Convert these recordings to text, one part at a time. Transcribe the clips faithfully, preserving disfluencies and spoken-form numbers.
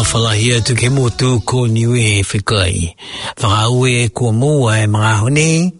whalahia tu ke motu ko niwe he whikai. Whakaue ko mua e mga hone.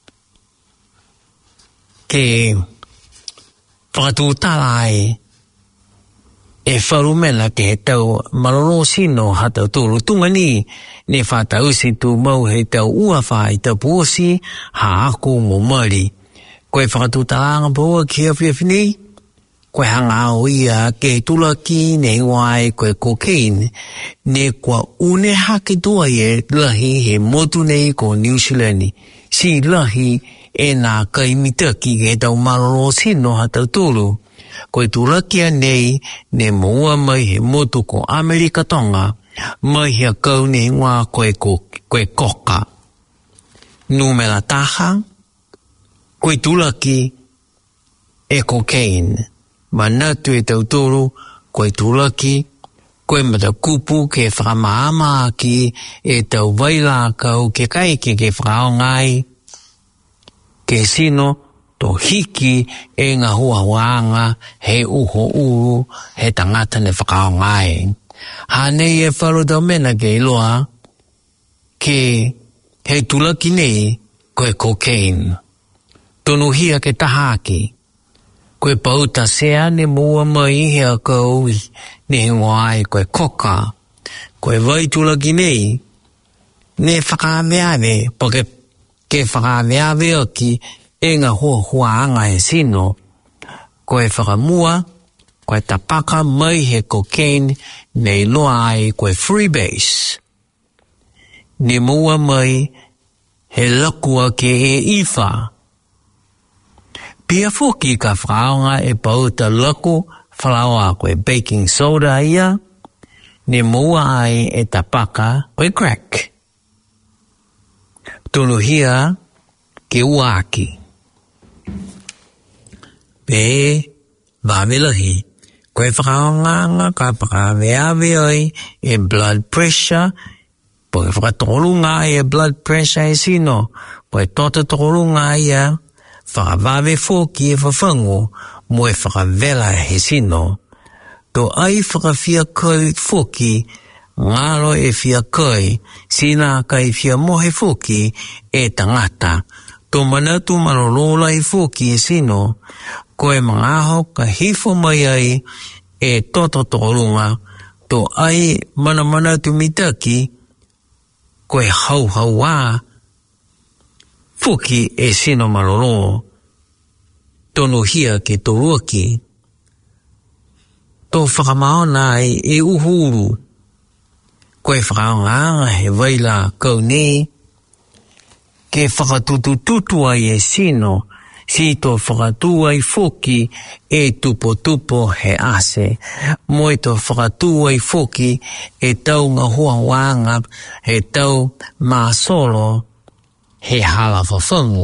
Ke whakatūtārai e wharumena ke he tau maroro sino ha tau tōru tungani ne whātau si tū mau he tau ua whai tau pōsi ha ako mo mari. Koe whakatūtāranga pōa ki a whiawhini. Koe hanga o ia ke tulaki ne wai koe cocaine ne kua une hake tua e lahi he motu nei ko New Zealand. Si lahi e nā kaimitaki ke tau maroro sino ha tau tōru. Koe tulakia nei ne moua mai he motu ko Amerika Tonga mai hea kau ne ngā koe, ko, koe koka. Numera taha, koe tulaki e cocaine. Manatu e tau tōru, koe tulaki, koe mata kupu ke whakamaama ki e tau waila kau ke kaike ke whakaongai. Ke sino, to hiki e ngā hua wanga he uho uru he tangata ne whakaongai. Hanei e wharu tau mena ke iloa, ke he tulaki nei koe cocaine. Tonu hia ke tahaki. Koe pauta sea ne mua mai hea kau ne wai koe koka. Koe vai tulaki nei ne whakameave, poke ke whakameave aki e ngā hua hua anga e sino. Koe whakamua, koe tapaka mai he cocaine nei loa ai koe freebase. Ne mua mai he lakua ke e iwha. Pia fuki ka whaonga e pauta laku whalawa koe baking soda ia, ne mua ai e tapaka koe crack. Tunu hia ke uaki. Pe vavelahi, koe whakaonganga ka whakaweawe oi e blood pressure, po e whakatolunga e blood pressure e sino, po e tota tolunga ia, whakawawe fōki e whawhango mo e whakawela he sino. Tō ai whakawhia kai fōki, ngaro e whia kai, sina kai whia mohe fōki e tangata. Tō manatu marorola i fōki e sino, koe mangaho ka hifo mai ai e toto tōrunga, tō ai mana manatu mitaki, koe hau hau wā, Fuki e sino maroro, tono hia ke toruaki. Tō whakamaona e uhuru, koe whakaonga he waila kau nei, ke whakatutututu ai e sino, si tō whakatu ai foki e tupo tupo he ase, moi tō whakatu ai foki e tau ngā hua wanga, he tau māsolo, he hala whawhangu.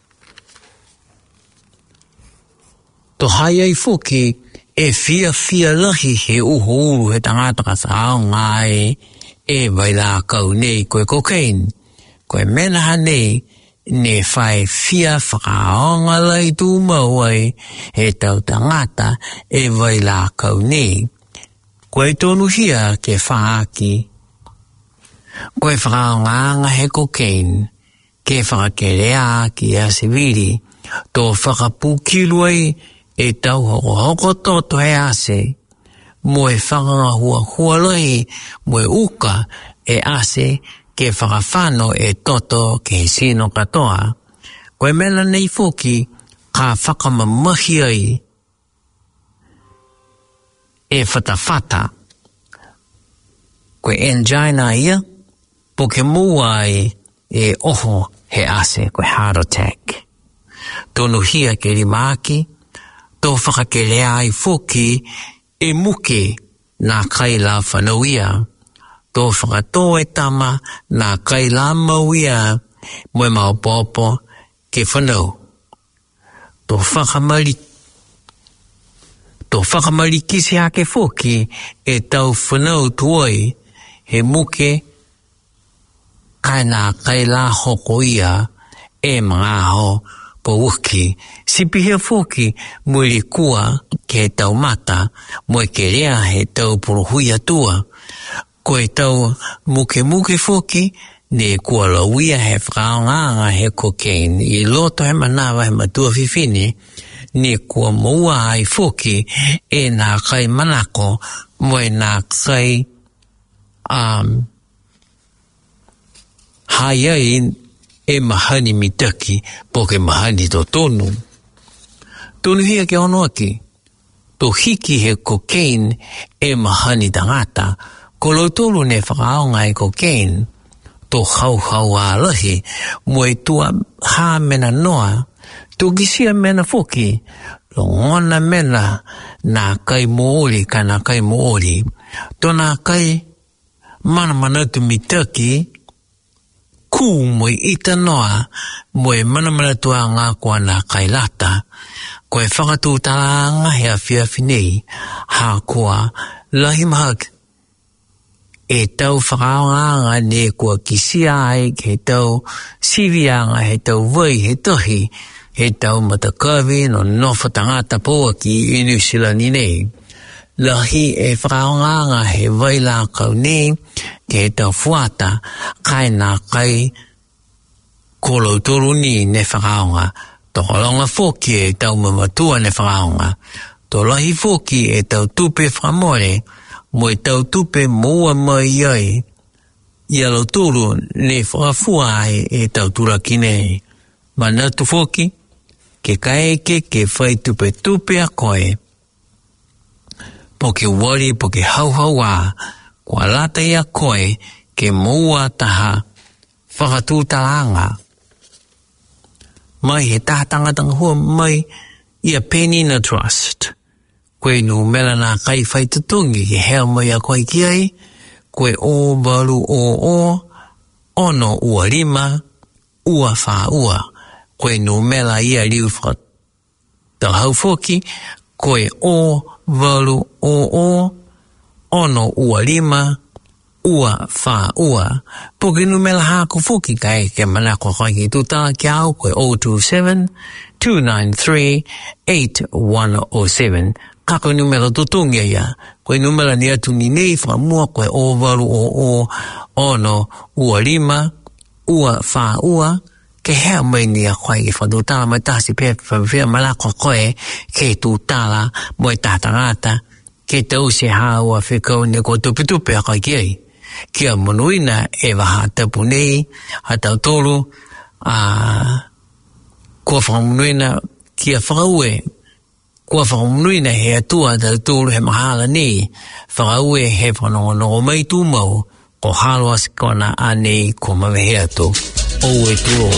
Tō hai ai foki e fia fia lahi he uho uru he tangata ka sao ngai e waila kau nei koe cocaine. Koe menaha nei ne whai fia whakaonga lai tū mauai he tau tangata e waila kau nei. Koe tonu hia ke whaaki. Koe whakaonga he cocaine. Ke whakakerea ki a siviri, tō whakapukiluai e tau hoko hoko toto he ase, mo e whakahua hua lai, mo e uka e ase ke whakawhano e toto ke sino katoa. Koe mela nei foki ka whakamamahi ai e whatawhata. Koe angina ia, poke mua ai e oho he ase koe heart attack. Tōnu hia ke rimaki, tō whakakelea ai foki e muke nā kaila whanauia. Tō whakatō e tama nā kaila mauia moe mau pōpō ke whanau. Tō whakamari Tō whakamari kisi hake foki e tau whanau tuai he muke kai nā kaila hoko ia e mga ho po uki. Sipihia foki mui kua ke tau mata mo ke rea he tau puruhuia tua. koe tau muke muke foki, ne kua la wia he whakaonganga he cocaine. I loto he manawa he matua fifini, ne kua moua ai foki e nā kai manako moe nā kai um, hai ai e mahani mitaki poke mahani to tonu. Tonu hia ke ono aki, to hiki he cocaine e mahani tangata, ko lo tolu ne whakaonga e cocaine, to hau hau a lahi, moe tua ha mena noa, to gisia mena foki, lo ngona mena nā kai moori ka nā kai moori, to nā kai mana manatu mitaki, ku moe ita noa, moe mana manatu a ngā kua nā kai lata, koe whakatū talanga hea whiawhinei, ha kua lahi mahak, e tau whakaonganga ne kua kisia ai, he tau sivianga, he tau vai, he tohi, he tau matakawi no nofa tangata poa ki inu sila ni nei. Lahi e whakaonganga he vai la kau nei, ke he tau fuata, kai nā kai kolo toru ni ne whakaonga. To holonga foki e tau mamatua ne whakaonga. To lahi foki e tau tupe whamore, mo e tau tupe moa mai ai, ia lo turu ne whakafua ai e tau turaki nei. Manatu foki, ke kaeke ke whai tupe tupe a koe, po ke wari po ke hau hau a, kua lata ia koe, ke moa taha, whakatūtalanga. Mai he tātanga tanga hua mai ia penny na trust. Koe nu mela nā kai whai tutungi ke hea mai a koe ki ai, koe o baru o o, ono ua rima, ua wha ua. Koe nu mela ia riu wha tau hau foki, koe o baru o o, ono ua rima, ua wha ua. Poke nu mela hako foki kai ke manako koe ki tutala ki au koe zero two seven, two nine three, eight one zero seven. Kako numero tutungia ia. Koe numero ni atu ni nei whamua koe o waru o o ono ua rima, ua wha ua, ke hea mai ni a koe ki whadutala mai tasi pe whawhia malako koe ke tutala moe tātangata, ke tau se haua whikau ne ko tupi-tupi a koe ki ai. Kia monuina e waha tapu nei, ha tau tolu, a kua whakamunuina kia whakaue, kua whakamunuina he atua tau tolu he mahala nei, whakaue he whanongonongo mai tū mau, ko haloa sikona a nei ko mawehe atu, o e tuo.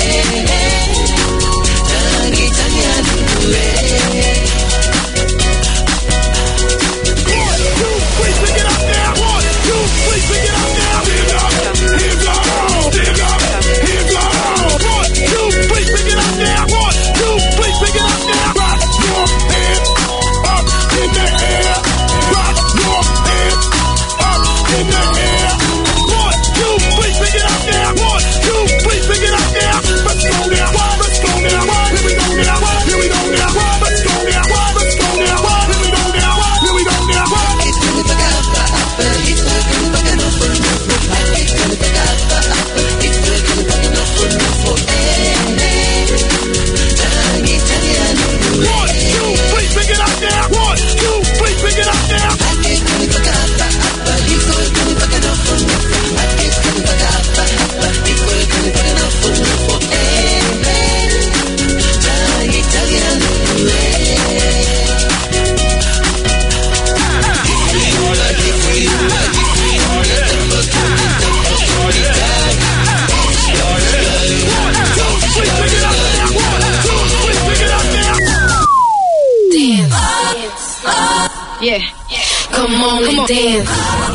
Yeah, come on and dance.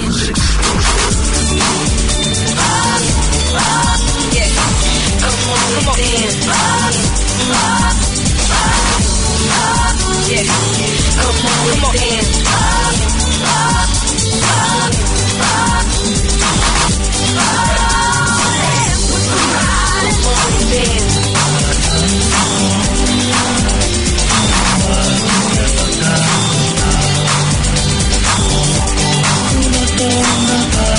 Yeah, come on and dance. Yeah, come on and dance. Come on and dance.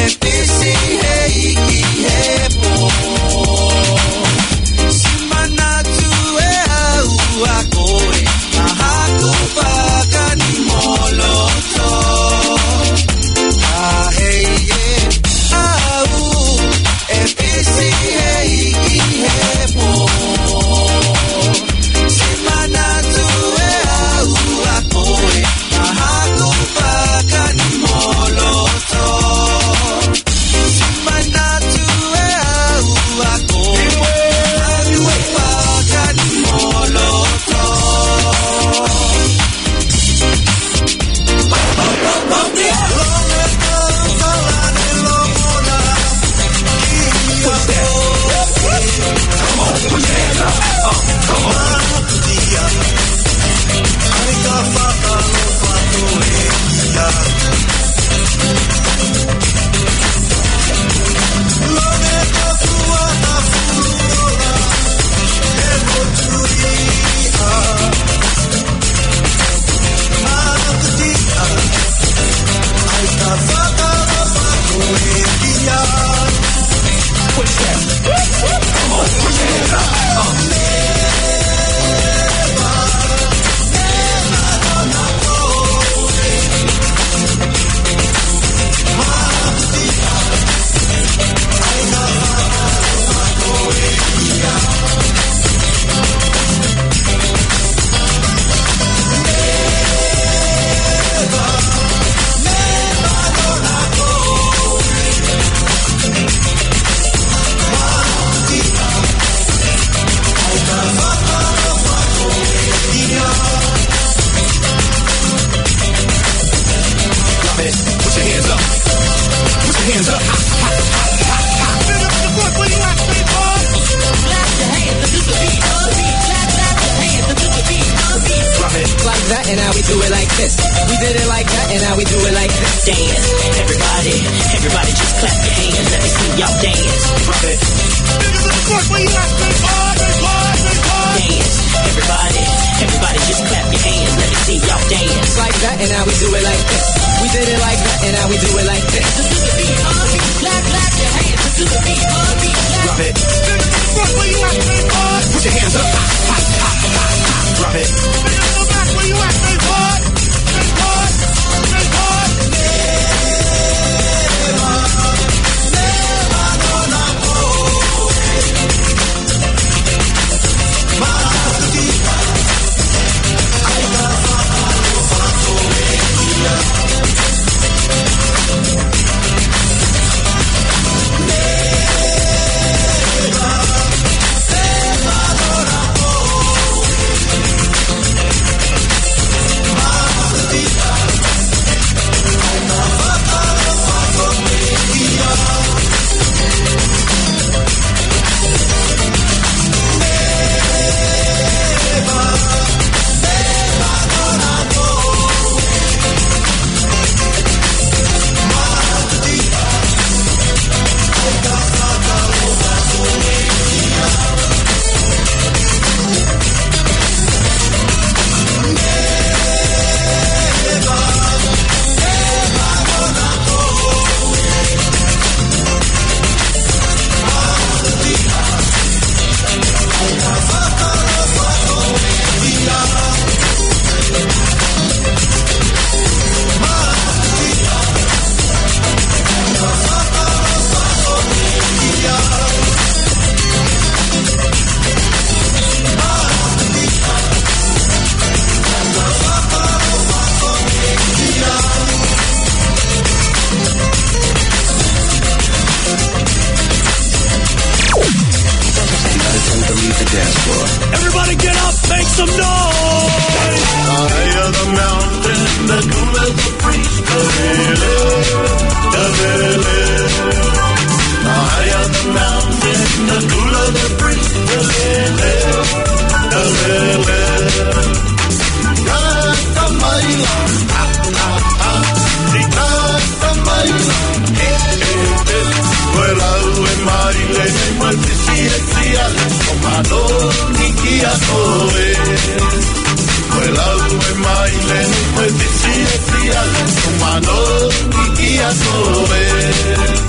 Mano, y a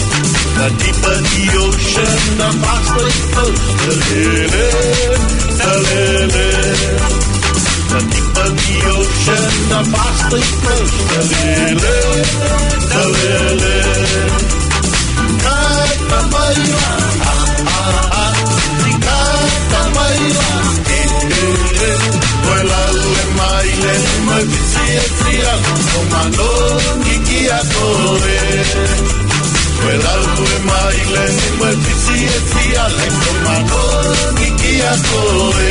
the Pacific coast. Talele, talele. The deeper the ocean, the faster it goes. Talele, talele. Katamaila, ah, ah, ah. Katamaila, eh, eh, eh. Wela ue maile, mai visi e tia, o manongi ki a koe. Wela ue maile, mai visi e tia, o manongi ki a koe.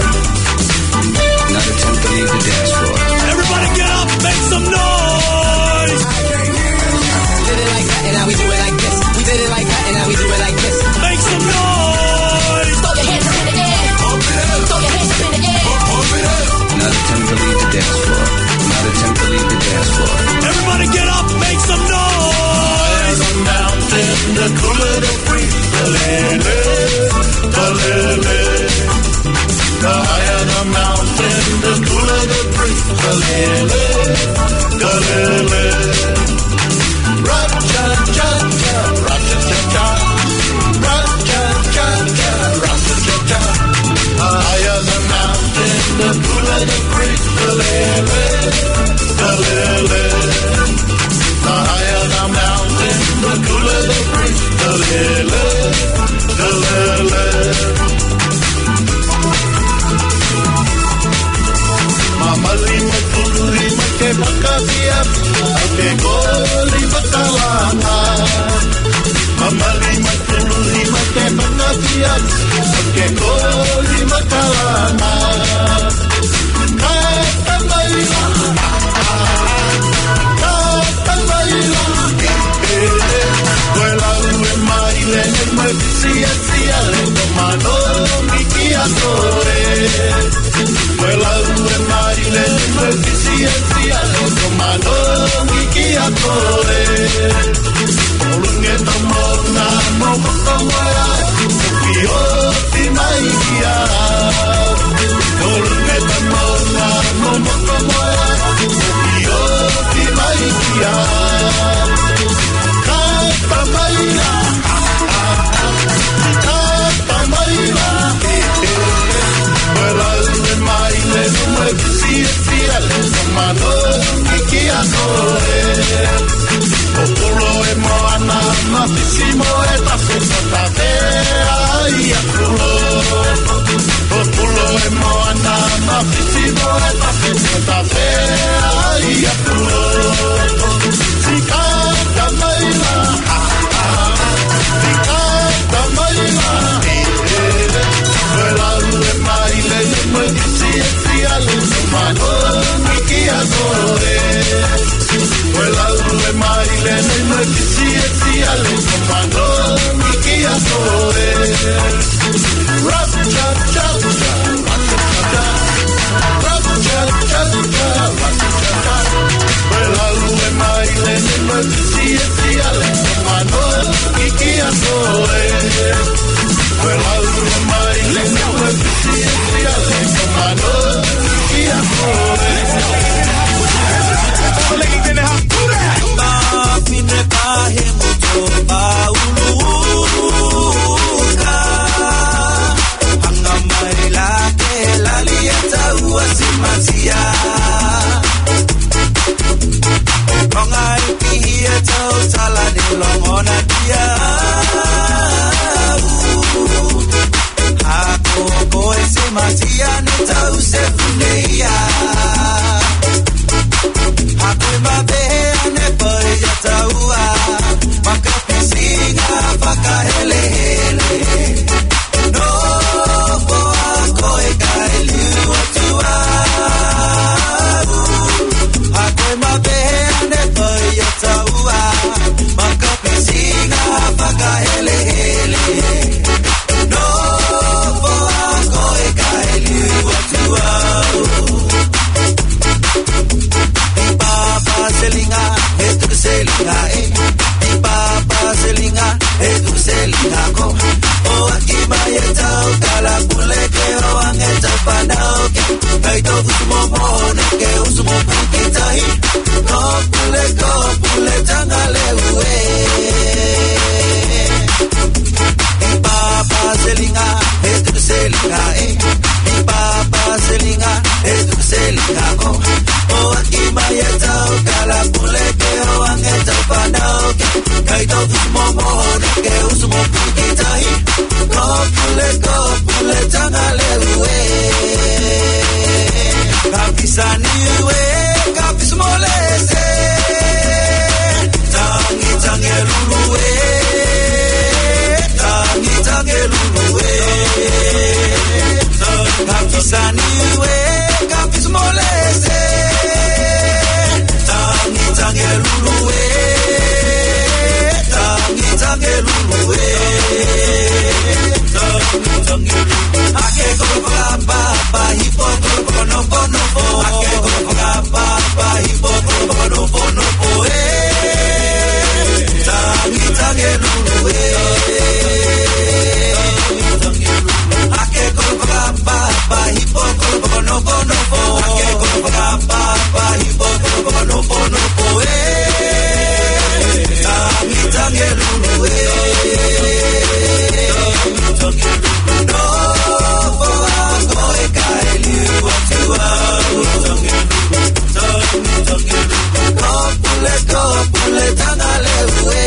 Not attempt to leave the dance floor. Everybody get up, make some noise! We did it like that and now we do it like this. We did it like that and now we do it like this. Make some noise! Throw your hands up in the air. Throw your hands up in the air. Not attempt to leave the dance floor. Not attempt to leave the dance floor. Everybody get up, make some noise! The mountain, the cooler the breeze. Talele, talele. The higher the mountain, the cooler the breeze. Talele, talele. Ra-cha-cha-cha, ra-cha-cha-cha. Ra-cha-cha-cha, ra-cha-cha-cha. The higher the mountain, the cooler the breeze. Talele, talele. The higher the mountain, the cooler the breeze. Talele, talele. Mamali matuli make makasia, ake goli makalanga. Mamali matuli make makasia, ake goli makalanga. Katamaila, katamaila, wela ue maile mai sia sia le tomano miki atore. Wela ue maile mai sia sia le tomano miki atore. Olunge tomona mo mokomoya, kio ti mai kia. Olunge tomona mo mokomoya, kio ti mai kia. Katamaila, katamaila, wela ue maile mai sia sia le tomano miki atore. Populo e moana, mafisimo e tafeta tea i akulo. Populo e moana, mafisimo e tafeta tea i akulo. Sikata maila, sikata maila, wela ue maile mai sia sia le tomano miki atore. Wela ue maile mai sia sia le tomano miki atore. Ra-cha-cha-cha, ra-cha-cha-cha, ra-cha-cha-cha, ra-cha-cha-cha. Wela ue maile mai sia sia le tomano miki atore. Wela ue maile mai sia sia le tomano miki atore. Ipa ke usumo pikitahi kopule kopule tangale uwe kapisani uwe kapismolese tangi tangeluluwe tangi tangeluluwe kapisani uwe kapismolese tangi tangeluluwe tangi tangeluluwe tangi tangeluluwe ake kolopa baba hipo kolopa no bono bo ake kolopa baba hipo kolopa no bono bo eh tangi tangeluluwe ake kolopa baba hipo kolopa no bono bo ake kolopa baba hipo kolopa no bono bo eh tangi tangeluluwe no bo go e kaeli watua kopule kopule tangale uwe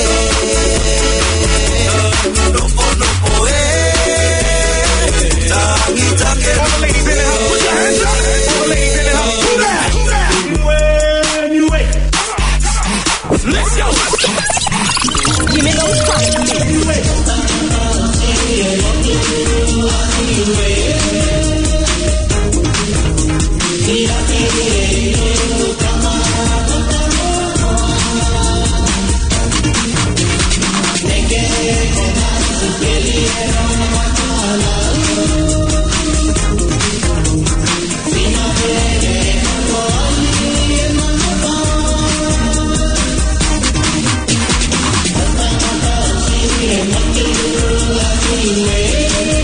no bono bo eh tangi tangeluluwe Let's go. Give me those Anyway.